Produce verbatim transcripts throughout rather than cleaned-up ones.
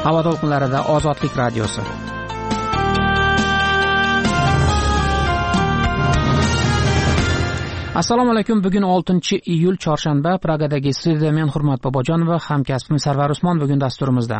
Havo to'lqinlarida Ozodlik radiosi. Assalomu alaykum. Bugun oltinchi iyul chorshanba. Pragadagi studiyada men Hurmat Bobojon va hamkasbim Sarvar Usmon bugun dasturimizda.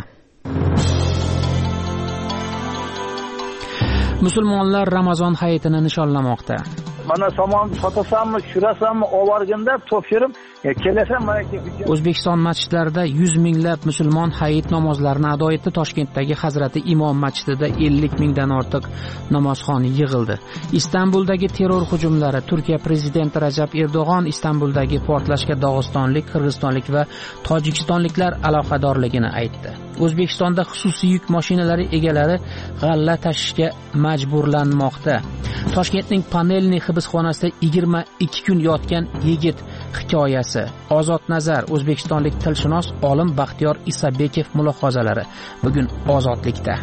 Musulmonlar Ramazon hayitini nishonlamoqda. Mana somon sotasanmi, tushirasanmi, ovarganda topshirib, kelasam mana O'zbekiston masjidlarida yuz minglab musulmon hayit namozlarini ado etdi. Toshkentdagi Hazrati Imom masjidida ellik mingdan ortiq namozxon yig'ildi. Istanbuldagi terror hujumlari, Turkiya prezidenti Rajab Erdo'g'on Istanbuldagi portlashga Dog'istonlik, Qirg'izistonlik va Tojikistonliklar aloqadorligini aytdi. O'zbekistonda xususiy yuk mashinalari egalari g'alla tashishga majburlanmoqda. Toshkentning Panelniy hibsxonasida yigirma ikki kun yotgan yigit hikoyasi. Ozod nazar, o'zbekistonlik tilshunos olim Baxtiyor Isabekev mulohazalari bugun Ozodlikda.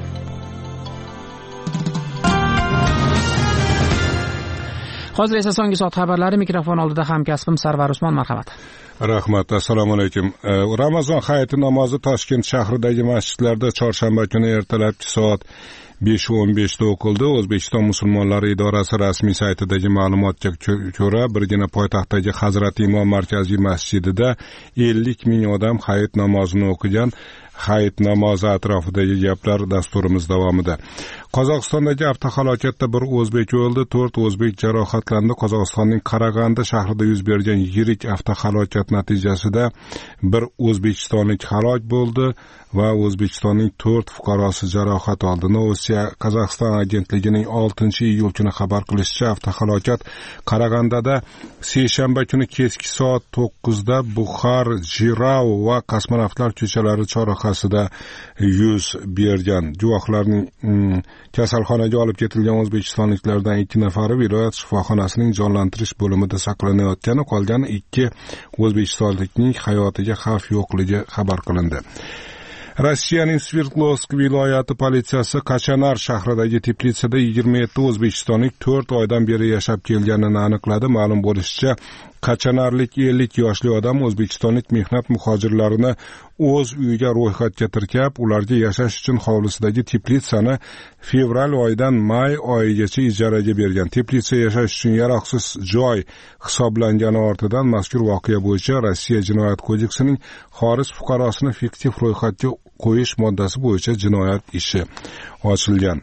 Hozir esa so'nggi soat xabarlari, mikrofon oldida hamkasbim Sarvar Usmon, marhamat. Rahmat, assalomu alaykum. Ramazon hayiti namozi Toshkent shahridagi masjidlarda chorshanba kuni ertalabki soat besh o'n beshda o'qildi. O'zbekiston musulmonlari idorasi rasmiy saytidagi ma'lumotga ko'ra, birgina poytaxtdagi Hazrati Imom markaziy masjidida ellik ming odam hayit namozini o'qigan. Hayit namozi atrofidagi gaplar dasturimiz davomida. Qozog'istondagi avtohalokatda bir o'zbek o'ldi, to'rt o'zbek jarohatlandi. Qozog'istonning Qarag'anda shahrida yuz bergan yirik avtohalokat natijasida bir o'zbekistonlik halok bo'ldi va O'zbekistonning to'rt fuqarosi jarohat oldi. Novosiya Qozog'iston agentligining oltinchi iyul kuni xabar qilishicha, avtohalokat Qarag'andada seshanba kuni kechki soat to'qqizda Buxar, Jirau va Kosmonavtlar ko'chalari chorrahasida yuz bergan. Guvohlarning mm, kasalxonaga olib ketilgan o'zbekistonliklardan ikki nafari viloyat shifoxonasining jonlantirish bo'limida saqlanayotgani, qolgan ikki o'zbekistonlikning hayotiga xavf yo'qligi xabar qilindi. Rossiyaning Sverdlovsk viloyati politsiyasi Kachanar shahridagi teplitsada yigirma yetti o'zbekistonlik to'rt oydan beri yashab kelganini aniqladi. Ma'lum bo'lishicha, Kachanarlik ellik yoshli odam o'zbekistonlik mehnat muhojirlarini o'z uyiga ro'yxatga tirkab, ularga yashash uchun hovlisidagi teplitsani fevral oyidan may oyigacha ijaraga bergan. Teplitsa yashash uchun yaroqsiz joy hisoblangani ortidan mazkur voqea bo'yicha Rossiya Jinoyat kodeksining xorij fuqarosini fiktiv ro'yxatga qo'yish moddasi bo'yicha jinoyat ishi ochilgan.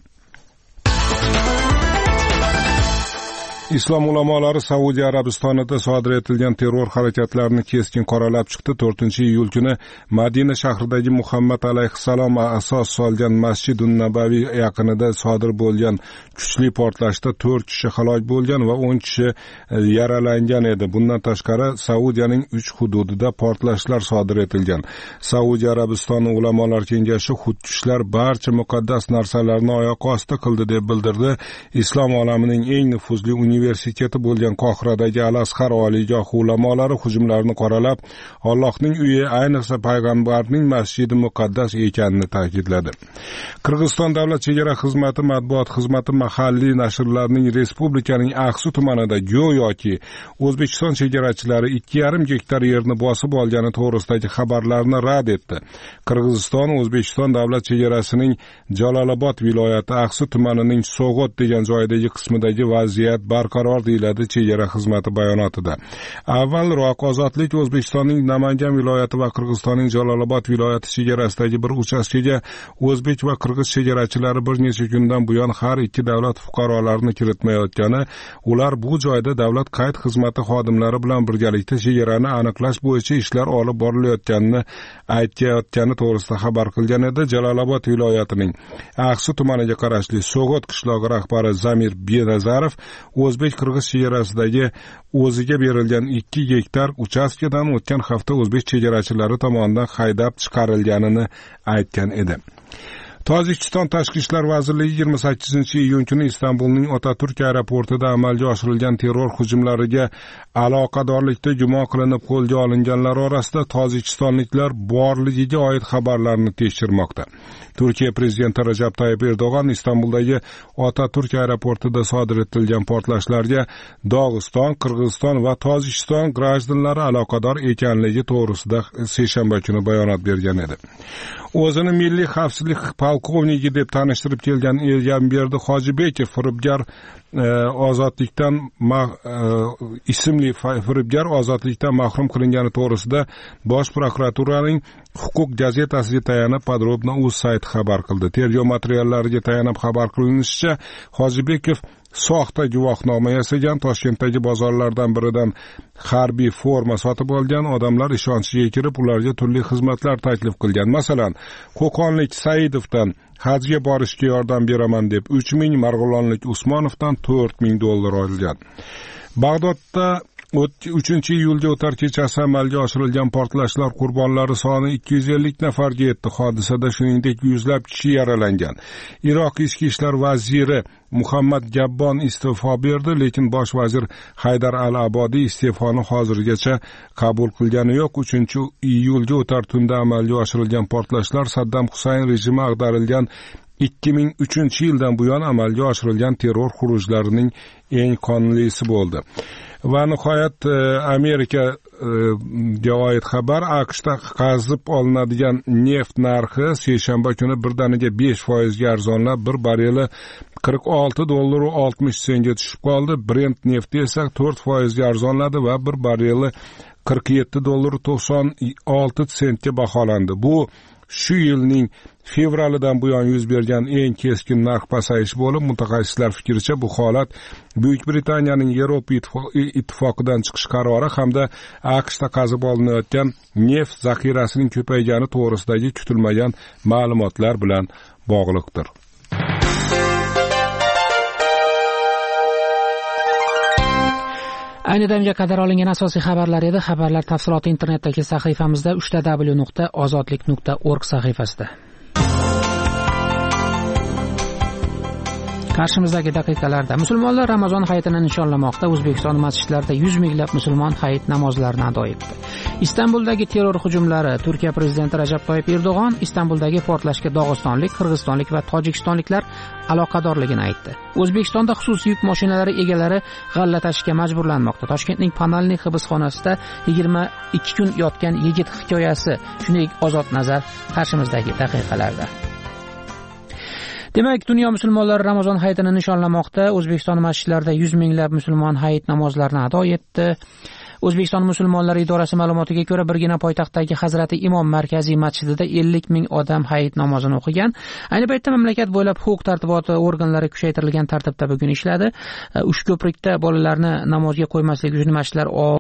Islom ulamolari Saudiya Arabistonida sodir etilgan terror harakatlarini keskin qoralab chiqdi. to'rtinchi iyul kuni Madina shahridagi Muhammad alayhissalom asos solgan Masjidun Nabaviy yaqinida sodir bo'lgan kuchli portlashda to'rt kishi halok bo'lgan va o'n kishi yaralangan edi. Bundan tashqari Saudiyaning uch hududida portlashlar sodir etilgan. Saudiya Arabistoni ulamolar kengashi xudkushlar barcha muqaddas narsalarni oyoq osti qildi deb bildirdi. Islom olamining eng nufuzli universiteti bo'lgan Qohiradagi Al-Azhar oliygohi ulamolari hujumlarni qoralab, Allohning uyi, ayniqsa payg'ambarning masjidi muqaddas ekanini ta'kidladi. Qirg'iziston davlat chegara xizmati matbuot xizmati mahalliy nashrlarning respublikaning Aqsu tumanida go'yoki O'zbekiston chegarachilari ikki yarim gektar yerni bosib olgani to'g'risidagi xabarlarni rad etdi. Qirg'iziston O'zbekiston davlat chegarasining Jalolobod viloyati Aqsu tumanining So'g'ot degan joydagi qismidagi vaziyat barqaror deyiladi chegara xizmati bayonotida. Avvalroq Ozodlik O'zbekistonning Namangan viloyati va Qirg'izistonning Jalolobod viloyati chegarasidagi bir uchastkaga o'zbek va qirg'iz chegarachilari bir necha kundan buyon har ikki davlat fuqarolarini kiritmayotgani, ular bu joyda davlat qayd xizmati xodimlari bilan birgalikda chegarani aniqlash bo'yicha ishlar olib borilayotganini aytayotgani to'g'risida xabar qilgan edi. Jalolobod viloyatining Aqsu tumaniga qarashli So'g'ot qishlog'i rahbari Zamir Benazarov o'zbek-qirg'iz chegarasidagi o'ziga berilgan ikki gektar uchastkadan o'tgan hafta o'zbek chegarachilari tomonidan haydab chiqarilganini aytgan edi. Tojikiston Tashqi ishlar vazirligi yigirma sakkizinchi iyun kuni Istanbulning Otaturk aeroportida amalga oshirilgan terror hujumlariga aloqadorlikda gumon qilinib qo'lga olinganlar orasida tojikistonliklar borligiga oid xabarlarni tekshirmoqda. Turkiya prezidenti Rajab Tayyip Erdo'g'on Istanbuldagi Otaturk aeroportida sodir etilgan portlashlarga Dog'iston, Qirg'iziston va Tojikiston grajdanlari aloqador ekanligi to'g'risida seshanba kuni bayonot bergan edi. O'zini milliy xavfsizlik polkovniki deb tanishtirib kelgan Elgamberdi Hojibekov firibgar ozodlikdan ismli firibgar ozodlikdan mahrum qilingani to'g'risida Bosh prokuraturaning Huquq gazetasiga tayanib Podrobno uz sayti xabar qildi. Tergov materiallariga tayanib xabar qilinishicha, Hojibekov soxta guvohnoma yasagan, Toshkentdagi bozorlardan biridan harbiy forma sotib olgan, odamlar ishonchiga kirib, ularga turli xizmatlar taklif qilgan. Masalan, Qo'qonlik Saidovdan hajga borishga yordam beraman deb uch ming, Marg'ilonlik Usmonovdan to'rt ming dollar olgan. Bag'dodda uchinchi iyulga o'tar kechasi amalga oshirilgan portlashlar qurbonlari soni ikki yuz ellik nafarga yetdi. Hodisada shuningdek yuzlab kishi yaralangan. Iroq ichki ishlar vaziri Muhammad Gabbon iste'fo berdi, lekin bosh vazir Haydar al-Abodiy iste'foni hozirgacha qabul qilgani yo'q. uchinchi iyulga o'tar tunda amalga oshirilgan portlashlar Saddam Husayn rejimi ag'darilgan ikki ming uchinchi yildan buyon amalga oshirilgan terror xurujlarining eng qonlisi bo'ldi. Va nihoyat Amerikaga oid xabar: AQShda qazib olinadigan neft narxi seshanba kuni birdaniga besh foizga arzonlab, bir barreli qirq olti dollar oltmish sentga tushib qoldi. Brent nefti esa to'rt foizga arzonladi va bir barreli qirq yetti dollar to'qson olti sentga baholandi. Bu shu yilning fevralidan buyon yuz bergan eng keskin narx pasayishi bo'lib, mutaxassislar fikricha bu holat Buyuk Britaniyaning Yevropa ittifoqidan chiqish qarori hamda AQShda qazib olinayotgan neft zaxirasining ko'paygani to'g'risidagi kutilmagan ma'lumotlar bilan bog'liqdir. Ayni damga qadar olingan asosiy xabarlar edi. Xabarlar tafsiloti internetdagi sahifamizda uch w nuqta ozodlik nuqta org sahifasida. Qarshimizdagi daqiqalarda musulmonlar Ramazon hayitini nishonlamoqda. O'zbekiston masjidlarida yuz minglab musulmon hayit namozlarini ado etdi. Istanbuldagi terror hujumlari. Turkiya prezidenti Rajab Tayyip Erdo'g'on Istanbuldagi portlashga Dog'istonlik, Qirg'izistonlik va Tojikistonliklar aloqadorligini aytdi. O'zbekistonda xususiy yuk mashinalari egalari g'alla tashishga majburlanmoqda. Toshkentning Panalniy hibsxonasida yigirma ikki kun yotgan yigit hikoyasi. Shuningdek, Ozod nazar qarshimizdagi daqiqalarda. Demak, dunyo musulmonlari Ramazon hayitini nishonlamoqda. O'zbekiston masjidlarida yuz minglab musulmon hayit namozlarini ado etdi. O'zbekiston musulmonlari idorasi ma'lumotiga ko'ra, birgina poytaxtdagi Hazrati Imom markaziy masjidida ellik ming odam hayit namozini o'qigan. Ayni paytda mamlakat bo'ylab huquq tartiboti organlari kuchaytirilgan tartibda bugun ishladi. Ushko'prikda bolalarni namozga qo'ymaslik uchun masjidlar